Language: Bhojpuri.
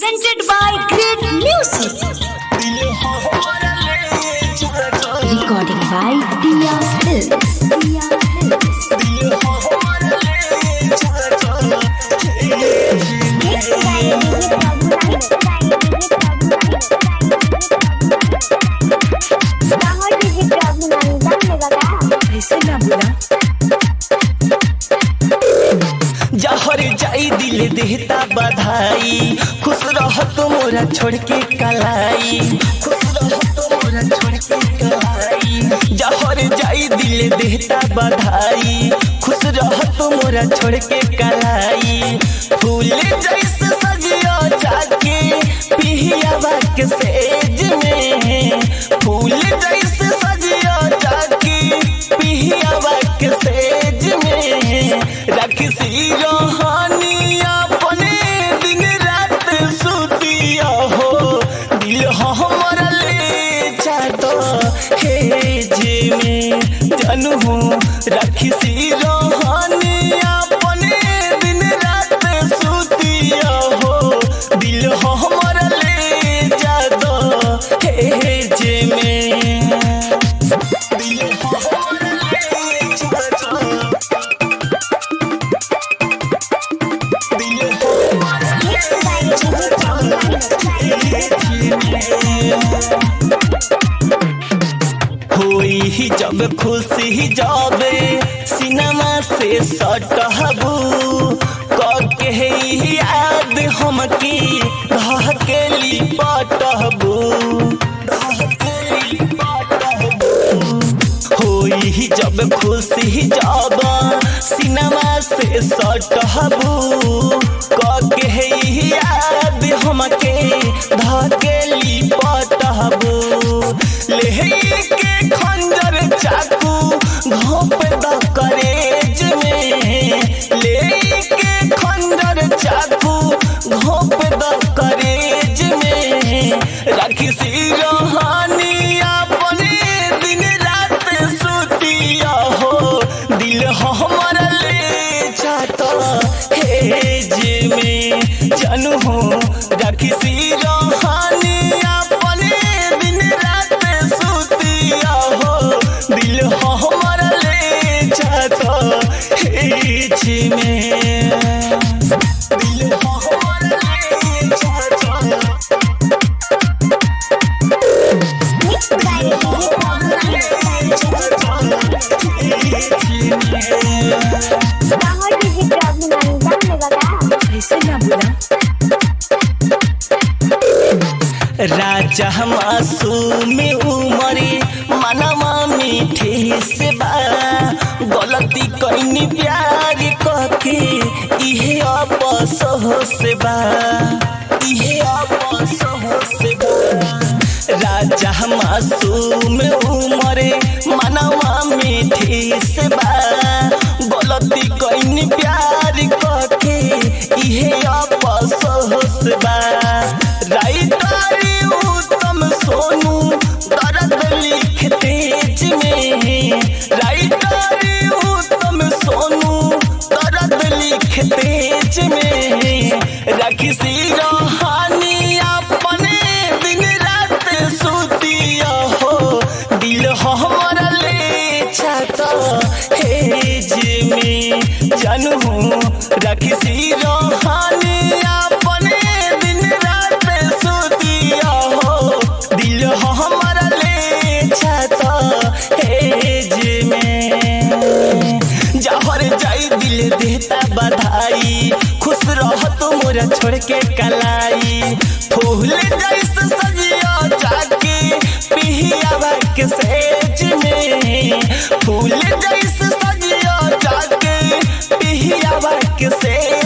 presented by Great Music. Recording by Dia Hills. ऐसे ना बोला जहर जाई दिल देहता बधाई, खुश रह तो मोरा छोड़ के कलाई, खुश रह तो मोरा छोड़ के कलाई। जहर जाई दिल देहता बधाई, खुश रह तो मोरा छोड़ के कलाई। फूल जैसे सजियो जाके पिहियावा के सेज में, फूल जैसे सजियो जाके पिहियावा के सेज में। रखी सी रोहानी अपने दिन रात सुतिया हो, दिल हमारा ले जाता है जे में जानू हो। रखी सी रोहानी अपने दिन रात सुतिया हो, दिल हमारा ले जाता है जे में, दिल हमारा ले जाता। होई ही जब खुशी जाबे सिनेमा से सटहबू, कके ही याद हमकी धकेली पटहबू, धकेली पटहबू। होई ही जब खुशी जाबा सिनेमा से सटहबू, कके ही याद हमके धकेली पटहबू। लेहे के खंजर चाकू घोंप द करेज में, ले के खंजर चाकू घोंप द करेज में। रखी सी रोहानी अपने दिन रात सुतिया हो, दिल हमारा ले जाता है जे में जानू हो। रखी सी रोहानी अपने दिन रात सुतिया हो, दिल हमारा ले जाता है जे में, दिल हमारा ले जाता, दिल हमारा ले जाता ऐसे ना बोला राजा मासूम उमरे मनवा मीठे से बा, गलती कईनी प्यार कके इहे आपस से बा, इहे आपस से बा। राजा मासूम उमरे मनवा मीठे से बा, गलती कईनी प्यार कके इहे आपस से बा। राइटारी उत्तम सोनू दर्द लिख तेज में, राइटारी उत्तम सोनू दर्द लिख तेज में। रखी सी रोहानी अपने दिन रात सुतिया हो, दिल हमारा ले जाता है जे में जानू हो। रखी सी रोहानी अपने दिन रात सुतिया हो, दिल हमारा ले जाता है जे में। जहर जाई दिल देता बधाई, खुश रह तो मोरा छोड़ के कलाई। फूल जैसे सजियो जाके पिहियावा के सेज में, फूल जैसे सजियो जाके पिहियावा के सेज